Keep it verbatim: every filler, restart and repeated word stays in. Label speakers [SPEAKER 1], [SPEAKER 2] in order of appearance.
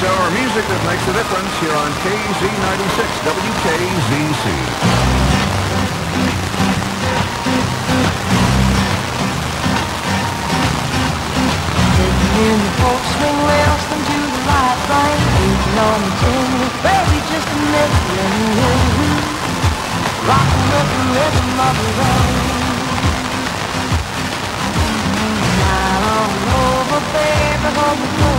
[SPEAKER 1] It's our music that makes a difference here on K Z ninety-six W K Z C.
[SPEAKER 2] In the folk swing, listen to the light rain, beating on the chimney, baby, just a nickel, rocking with the rhythm of the rain. Down all over, baby, hold me close.